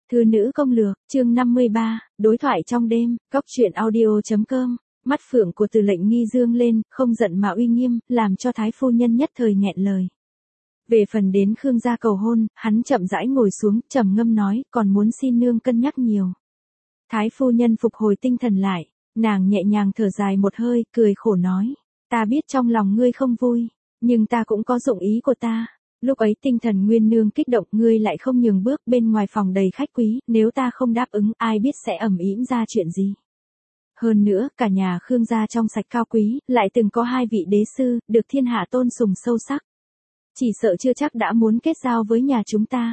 Thư nữ công lược, chương 53, đối thoại trong đêm, góc truyện audio.com. Mắt phượng của Từ Lệnh Nghi dương lên, không giận mà uy nghiêm, làm cho thái phu nhân nhất thời nghẹn lời. Về phần đến Khương gia cầu hôn, hắn chậm rãi ngồi xuống, trầm ngâm nói, còn muốn xin nương cân nhắc nhiều. Thái phu nhân phục hồi tinh thần lại, nàng nhẹ nhàng thở dài một hơi, cười khổ nói, ta biết trong lòng ngươi không vui, nhưng ta cũng có dụng ý của ta. Lúc ấy tinh thần Nguyên nương kích động, ngươi lại không nhường bước, bên ngoài phòng đầy khách quý, nếu ta không đáp ứng, ai biết sẽ ầm ĩ ra chuyện gì. Hơn nữa, cả nhà Khương gia trong sạch cao quý, lại từng có 2 vị đế sư, được thiên hạ tôn sùng sâu sắc. Chỉ sợ chưa chắc đã muốn kết giao với nhà chúng ta.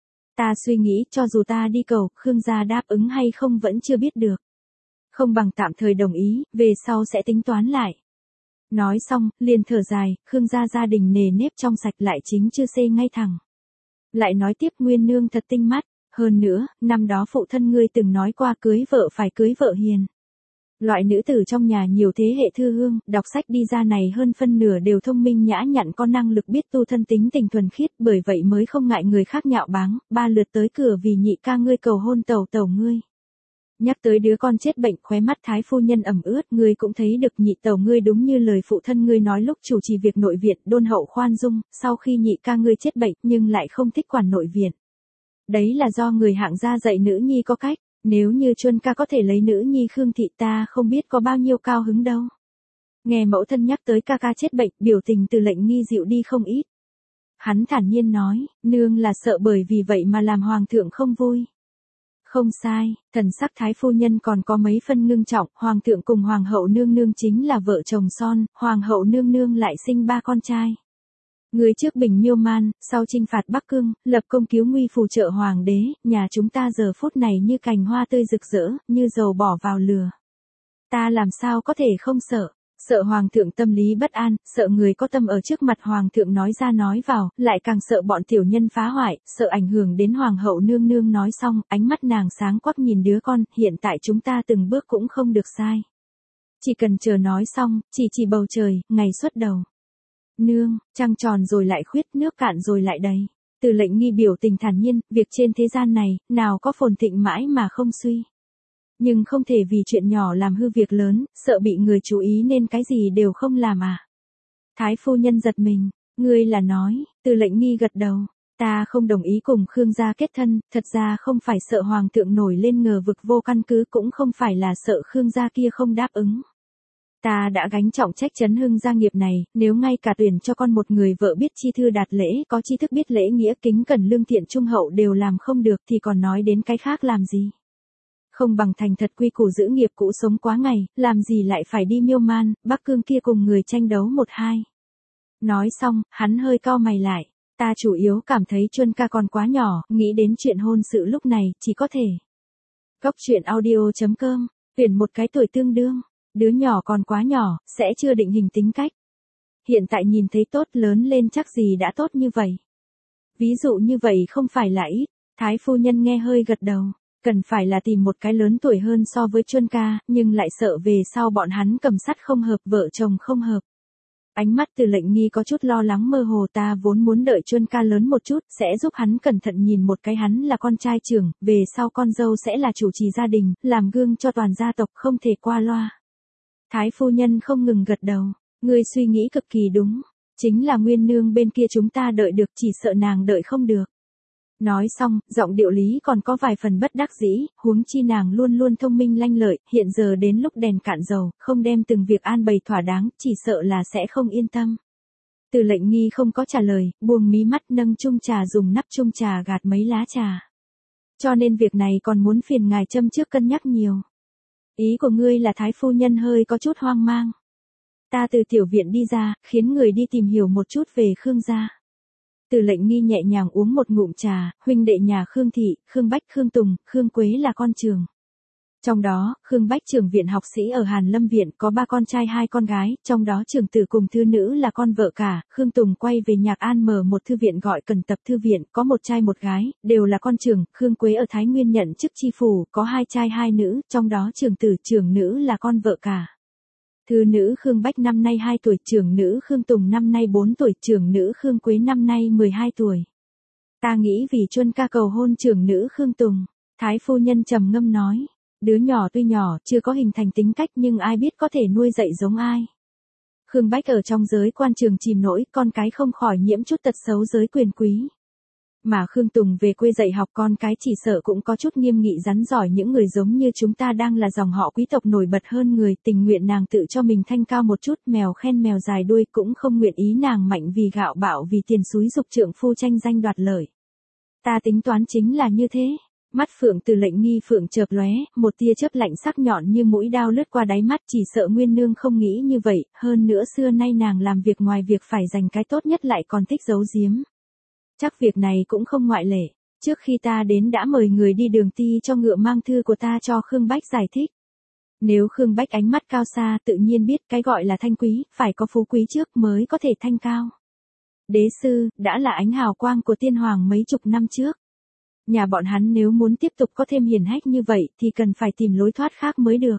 Ta suy nghĩ, cho dù ta đi cầu, Khương gia đáp ứng hay không vẫn chưa biết được. Không bằng tạm thời đồng ý, về sau sẽ tính toán lại. Nói xong, liền thở dài, Khương gia gia đình nề nếp trong sạch lại chính chưa xê ngay thẳng. Lại nói tiếp, Nguyên nương thật tinh mắt, hơn nữa, năm đó phụ thân ngươi từng nói qua cưới vợ phải cưới vợ hiền. Loại nữ tử trong nhà nhiều thế hệ thư hương, đọc sách đi ra này hơn phân nửa đều thông minh nhã nhặn, có năng lực biết tu thân, tính tình thuần khiết, bởi vậy mới không ngại người khác nhạo báng, 3 lượt tới cửa vì nhị ca ngươi cầu hôn tẩu ngươi. Nhắc tới đứa con chết bệnh, khóe mắt thái phu nhân ẩm ướt, ngươi cũng thấy được nhị tẩu ngươi đúng như lời phụ thân ngươi nói lúc chủ trì việc nội viện, đôn hậu khoan dung, sau khi nhị ca ngươi chết bệnh nhưng lại không thích quản nội viện. Đấy là do người hạng gia dạy nữ nhi có cách, nếu như Chuân ca có thể lấy nữ nhi Khương thị ta không biết có bao nhiêu cao hứng đâu. Nghe mẫu thân nhắc tới ca ca chết bệnh, biểu tình Từ Lệnh Nghi dịu đi không ít. Hắn thản nhiên nói, nương là sợ bởi vì vậy mà làm hoàng thượng không vui. Không sai, thần sắc thái phu nhân còn có mấy phân ngưng trọng, hoàng thượng cùng hoàng hậu nương nương chính là vợ chồng son, hoàng hậu nương nương lại sinh 3 con trai. Người trước bình Miêu Man, sau chinh phạt Bắc Cương, lập công cứu nguy phù trợ hoàng đế, nhà chúng ta giờ phút này như cành hoa tươi rực rỡ, như dầu bỏ vào lửa. Ta làm sao có thể không sợ, sợ hoàng thượng tâm lý bất an, sợ người có tâm ở trước mặt hoàng thượng nói ra nói vào, lại càng sợ bọn tiểu nhân phá hoại, sợ ảnh hưởng đến hoàng hậu nương nương. Nói xong, ánh mắt nàng sáng quắc nhìn đứa con, hiện tại chúng ta từng bước cũng không được sai. Chỉ cần chờ nói xong, chỉ bầu trời, ngày xuất đầu. Nương, trăng tròn rồi lại khuyết, nước cạn rồi lại đầy. Từ Lệnh Nghi biểu tình thản nhiên, việc trên thế gian này, nào có phồn thịnh mãi mà không suy. Nhưng không thể vì chuyện nhỏ làm hư việc lớn, sợ bị người chú ý nên cái gì đều không làm à. Thái phu nhân giật mình, ngươi là nói, Từ Lệnh Nghi gật đầu, ta không đồng ý cùng Khương gia kết thân, thật ra không phải sợ hoàng thượng nổi lên ngờ vực vô căn cứ, cũng không phải là sợ Khương gia kia không đáp ứng. Ta đã gánh trọng trách chấn hưng gia nghiệp này, nếu ngay cả tuyển cho con một người vợ biết chi thư đạt lễ, có tri thức biết lễ nghĩa, kính cẩn lương thiện trung hậu đều làm không được thì còn nói đến cái khác làm gì. Không bằng thành thật quy củ giữ nghiệp cũ sống quá ngày, làm gì lại phải đi Miêu Man, Bắc Cương kia cùng người tranh đấu 1-2. Nói xong, hắn hơi cau mày lại, ta chủ yếu cảm thấy Chuân ca còn quá nhỏ, nghĩ đến chuyện hôn sự lúc này, chỉ có thể. Góc truyện audio.com, tuyển một cái tuổi tương đương. Đứa nhỏ còn quá nhỏ, sẽ chưa định hình tính cách. Hiện tại nhìn thấy tốt, lớn lên chắc gì đã tốt như vậy. Ví dụ như vậy không phải là ít. Thái phu nhân nghe hơi gật đầu. Cần phải là tìm một cái lớn tuổi hơn so với Chuân ca, nhưng lại sợ về sau bọn hắn cầm sắt không hợp, vợ chồng không hợp. Ánh mắt Từ Lệnh Nghi có chút lo lắng mơ hồ, ta vốn muốn đợi Chuân ca lớn một chút, sẽ giúp hắn cẩn thận nhìn một cái, hắn là con trai trưởng, về sau con dâu sẽ là chủ trì gia đình, làm gương cho toàn gia tộc, không thể qua loa. Thái phu nhân không ngừng gật đầu, ngươi suy nghĩ cực kỳ đúng, chính là Nguyên nương bên kia chúng ta đợi được, chỉ sợ nàng đợi không được. Nói xong, giọng điệu lý còn có vài phần bất đắc dĩ, huống chi nàng luôn luôn thông minh lanh lợi, hiện giờ đến lúc đèn cạn dầu, không đem từng việc an bày thỏa đáng, chỉ sợ là sẽ không yên tâm. Từ Lệnh Nghi không có trả lời, buông mí mắt nâng chung trà, dùng nắp chung trà gạt mấy lá trà. Cho nên việc này còn muốn phiền ngài châm trước cân nhắc nhiều. Ý của ngươi là thái phu nhân hơi có chút hoang mang. Ta từ tiểu viện đi ra, khiến người đi tìm hiểu một chút về Khương gia. Từ Lệnh Nghi nhẹ nhàng uống một ngụm trà, huynh đệ nhà Khương thị, Khương Bách, Khương Tùng, Khương Quế là con trường. Trong đó, Khương Bách trưởng viện học sĩ ở Hàn Lâm viện, có 3 con trai 2 con gái, trong đó trưởng tử cùng thư nữ là con vợ cả. Khương Tùng quay về Nhạc An mở một thư viện gọi Cần Tập Thư viện, có 1 trai 1 gái, đều là con trưởng. Khương Quế ở Thái Nguyên nhận chức tri phủ, có 2 trai 2 nữ, trong đó trưởng tử trưởng nữ là con vợ cả. Thư nữ Khương Bách năm nay 2 tuổi, trưởng nữ Khương Tùng năm nay 4 tuổi, trưởng nữ Khương Quế năm nay 12 tuổi. Ta nghĩ vì Chuân ca cầu hôn trưởng nữ Khương Tùng. Thái phu nhân trầm ngâm nói. Đứa nhỏ tuy nhỏ, chưa có hình thành tính cách nhưng ai biết có thể nuôi dạy giống ai. Khương Bách ở trong giới quan trường chìm nổi, con cái không khỏi nhiễm chút tật xấu giới quyền quý. Mà Khương Tùng về quê dạy học con cái chỉ sợ cũng có chút nghiêm nghị rắn giỏi, những người giống như chúng ta đang là dòng họ quý tộc nổi bật hơn người, tình nguyện nàng tự cho mình thanh cao một chút, mèo khen mèo dài đuôi, cũng không nguyện ý nàng mạnh vì gạo bạo vì tiền xúi dục trượng phu tranh danh đoạt lợi. Ta tính toán chính là như thế. Mắt Phượng Từ Lệnh Nghi Phượng chợp lóe, một tia chớp lạnh sắc nhọn như mũi đao lướt qua đáy mắt, chỉ sợ Nguyên Nương không nghĩ như vậy, hơn nữa xưa nay nàng làm việc ngoài việc phải dành cái tốt nhất lại còn thích giấu giếm. Chắc việc này cũng không ngoại lệ. Trước khi ta đến đã mời người đi đường ti cho ngựa mang thư của ta cho Khương Bách giải thích. Nếu Khương Bách ánh mắt cao xa tự nhiên biết cái gọi là thanh quý, phải có phú quý trước mới có thể thanh cao. Đế sư, đã là ánh hào quang của tiên hoàng mấy chục năm trước. Nhà bọn hắn nếu muốn tiếp tục có thêm hiển hách như vậy thì cần phải tìm lối thoát khác mới được.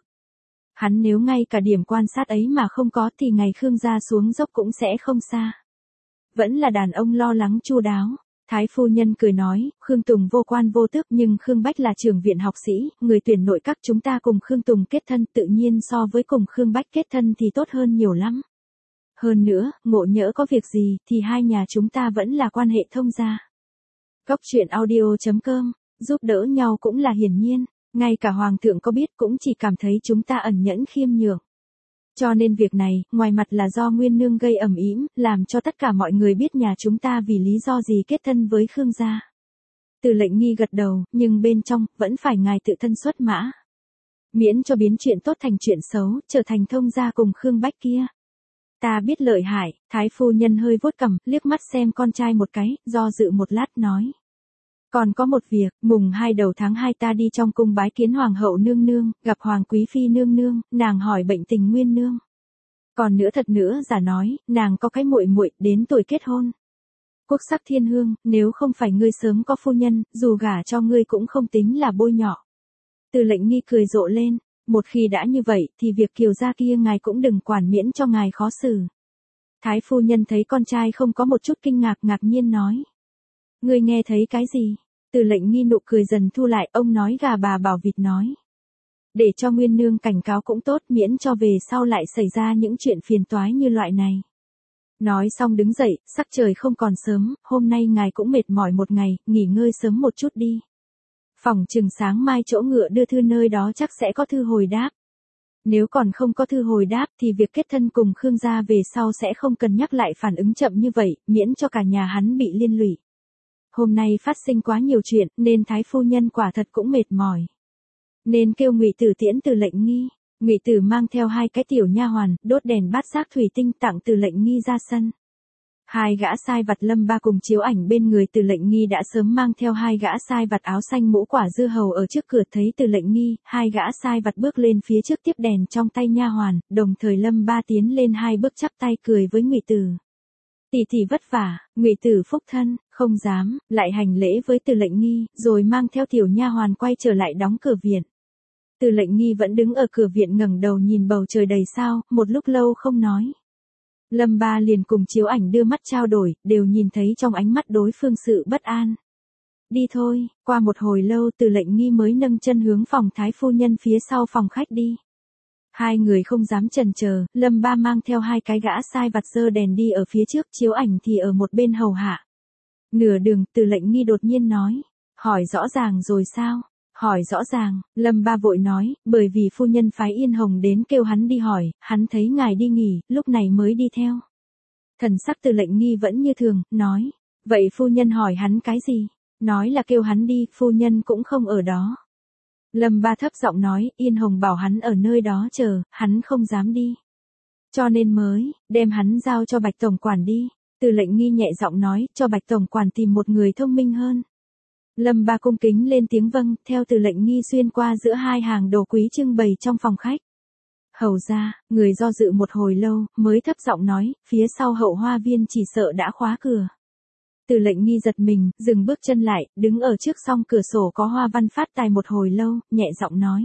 Hắn nếu ngay cả điểm quan sát ấy mà không có thì ngày Khương gia xuống dốc cũng sẽ không xa. Vẫn là đàn ông lo lắng chu đáo. Thái phu nhân cười nói, Khương Tùng vô quan vô tước nhưng Khương Bách là trưởng viện học sĩ, người tuyển nội các chúng ta cùng Khương Tùng kết thân tự nhiên so với cùng Khương Bách kết thân thì tốt hơn nhiều lắm. Hơn nữa, ngộ nhỡ có việc gì thì hai nhà chúng ta vẫn là quan hệ thông gia. Cóc truyện audio.com, giúp đỡ nhau cũng là hiển nhiên, ngay cả Hoàng thượng có biết cũng chỉ cảm thấy chúng ta ẩn nhẫn khiêm nhường. Cho nên việc này, ngoài mặt là do Nguyên Nương gây ầm ĩm, làm cho tất cả mọi người biết nhà chúng ta vì lý do gì kết thân với Khương gia. Từ Lệnh Nghi gật đầu, nhưng bên trong, vẫn phải ngài tự thân xuất mã. Miễn cho biến chuyện tốt thành chuyện xấu, trở thành thông gia cùng Khương Bách kia. Ta biết lợi hại, Thái phu nhân hơi vuốt cằm, liếc mắt xem con trai một cái, do dự một lát nói. Còn có một việc, mùng 2 đầu tháng 2 ta đi trong cung bái kiến Hoàng hậu nương nương, gặp Hoàng quý phi nương nương, nàng hỏi bệnh tình Nguyên Nương. Còn nữa thật nữa giả nói, nàng có cái muội muội đến tuổi kết hôn. Quốc sắc thiên hương, nếu không phải ngươi sớm có phu nhân, dù gả cho ngươi cũng không tính là bôi nhọ. Từ Lệnh Nghi cười rộ lên, một khi đã như vậy thì việc Kiều gia kia ngài cũng đừng quản miễn cho ngài khó xử. Thái phu nhân thấy con trai không có một chút kinh ngạc, ngạc nhiên nói. Ngươi nghe thấy cái gì? Từ Lệnh Nghi nụ cười dần thu lại, ông nói gà bà bảo vịt nói. Để cho Nguyên Nương cảnh cáo cũng tốt, miễn cho về sau lại xảy ra những chuyện phiền toái như loại này. Nói xong đứng dậy, sắc trời không còn sớm, hôm nay ngài cũng mệt mỏi một ngày, nghỉ ngơi sớm một chút đi. Phỏng chừng sáng mai chỗ ngựa đưa thư nơi đó chắc sẽ có thư hồi đáp. Nếu còn không có thư hồi đáp thì việc kết thân cùng Khương gia về sau sẽ không cần nhắc lại phản ứng chậm như vậy, miễn cho cả nhà hắn bị liên lụy. Hôm nay phát sinh quá nhiều chuyện, nên Thái phu nhân quả thật cũng mệt mỏi. Nên kêu Ngụy Tử tiễn Từ Lệnh Nghi. Ngụy Tử mang theo hai cái tiểu nha hoàn, đốt đèn bát giác thủy tinh tặng Từ Lệnh Nghi ra sân. Hai gã sai vặt Lâm Ba cùng chiếu ảnh bên người Từ Lệnh Nghi đã sớm mang theo hai gã sai vặt áo xanh mũ quả dưa hầu ở trước cửa, thấy Từ Lệnh Nghi, hai gã sai vặt bước lên phía trước tiếp đèn trong tay nha hoàn, đồng thời Lâm Ba tiến lên hai bước chắp tay cười với Ngụy Tử. Tỷ tỷ vất vả. Ngụy Tử phúc thân, không dám, lại hành lễ với Từ Lệnh Nghi, rồi mang theo tiểu nha hoàn quay trở lại đóng cửa viện. Từ Lệnh Nghi vẫn đứng ở cửa viện ngẩng đầu nhìn bầu trời đầy sao, một lúc lâu không nói. Lâm Ba liền cùng chiếu ảnh đưa mắt trao đổi, đều nhìn thấy trong ánh mắt đối phương sự bất an. Đi thôi, qua một hồi lâu Từ Lệnh Nghi mới nâng chân hướng phòng Thái phu nhân phía sau phòng khách đi. Hai người không dám chần chờ, Lâm Ba mang theo hai cái gã sai vặt giơ đèn đi ở phía trước, chiếu ảnh thì ở một bên hầu hạ. Nửa đường, Từ Lệnh Nghi đột nhiên nói, hỏi rõ ràng rồi sao? Hỏi rõ ràng, Lâm Ba vội nói, bởi vì phu nhân phái Yên Hồng đến kêu hắn đi hỏi, hắn thấy ngài đi nghỉ, lúc này mới đi theo. Thần sắc Từ Lệnh Nghi vẫn như thường, nói, vậy phu nhân hỏi hắn cái gì? Nói là kêu hắn đi, phu nhân cũng không ở đó. Lâm Ba thấp giọng nói, Yên Hồng bảo hắn ở nơi đó chờ, hắn không dám đi. Cho nên mới, đem hắn giao cho Bạch tổng quản đi. Từ Lệnh Nghi nhẹ giọng nói, cho Bạch tổng quản tìm một người thông minh hơn. Lâm Ba cung kính lên tiếng vâng, theo Từ Lệnh Nghi xuyên qua giữa hai hàng đồ quý trưng bày trong phòng khách. Hầu ra, người do dự một hồi lâu, mới thấp giọng nói, phía sau hậu hoa viên chỉ sợ đã khóa cửa. Từ Lệnh Nghi giật mình, dừng bước chân lại, đứng ở trước song cửa sổ có hoa văn phát tài một hồi lâu, nhẹ giọng nói.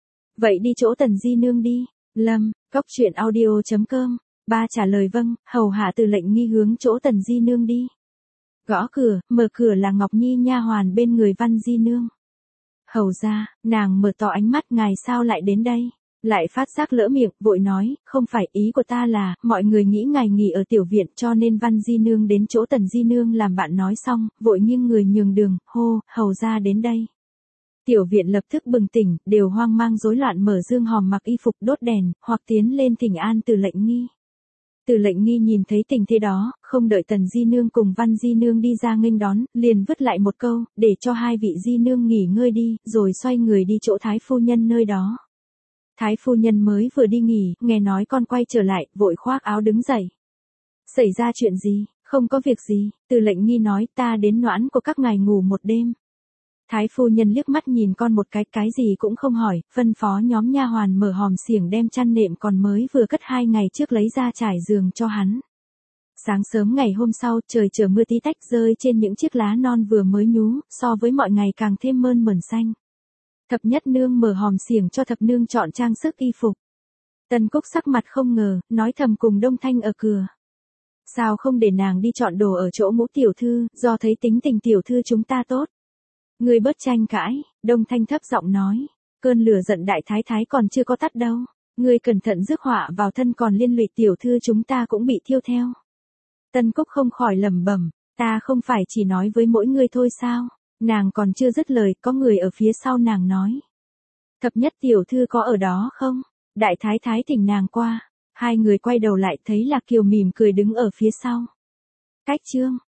Vậy đi chỗ Tần Di Nương đi. Lâm, cóc truyện audio.com. Ba trả lời vâng, hầu hạ Từ Lệnh Nghi hướng chỗ Tần Di Nương đi. Gõ cửa, mở cửa là Ngọc Nhi nha hoàn bên người Văn Di Nương. Hầu ra, nàng mở to ánh mắt, ngài sao lại đến đây? Lại phát giác lỡ miệng, vội nói, không phải, ý của ta là, mọi người nghĩ ngài nghỉ ở tiểu viện cho nên Văn Di Nương đến chỗ Tần Di Nương làm bạn. Nói xong, vội nghiêng người nhường đường, hô, hầu ra đến đây. Tiểu viện lập tức bừng tỉnh, đều hoang mang rối loạn mở dương hòm mặc y phục đốt đèn, hoặc tiến lên thỉnh an Từ Lệnh Nghi. Từ Lệnh Nghi nhìn thấy tình thế đó, không đợi Tần Di Nương cùng Văn Di Nương đi ra nghênh đón, liền vứt lại một câu, để cho hai vị Di Nương nghỉ ngơi đi, rồi xoay người đi chỗ Thái phu nhân nơi đó. Thái phu nhân mới vừa đi nghỉ, nghe nói con quay trở lại, vội khoác áo đứng dậy. Xảy ra chuyện gì? Không có việc gì, Từ Lệnh Nghi nói, ta đến noãn của các ngài ngủ một đêm. Thái phu nhân liếc mắt nhìn con một cái gì cũng không hỏi, phân phó nhóm nha hoàn mở hòm xiềng đem chăn nệm còn mới vừa cất 2 ngày trước lấy ra trải giường cho hắn. Sáng sớm ngày hôm sau, trời trở mưa tí tách rơi trên những chiếc lá non vừa mới nhú, so với mọi ngày càng thêm mơn mởn xanh. Thập nhất nương mở hòm xiềng cho thập nương chọn trang sức y phục. Tần Cúc sắc mặt không ngờ, nói thầm cùng Đông Thanh ở cửa. Sao không để nàng đi chọn đồ ở chỗ Ngũ tiểu thư, do thấy tính tình tiểu thư chúng ta tốt. Ngươi bớt tranh cãi, Đông Thanh thấp giọng nói, cơn lửa giận đại thái thái còn chưa có tắt đâu, ngươi cẩn thận rước họa vào thân còn liên lụy tiểu thư chúng ta cũng bị thiêu theo. Tân Cúc không khỏi lẩm bẩm, ta không phải chỉ nói với mỗi người thôi sao? Nàng còn chưa dứt lời, có người ở phía sau nàng nói. Thập nhất tiểu thư có ở đó không? Đại thái thái thỉnh nàng qua. Hai người quay đầu lại thấy Lạc Kiều mỉm cười đứng ở phía sau. Cách chương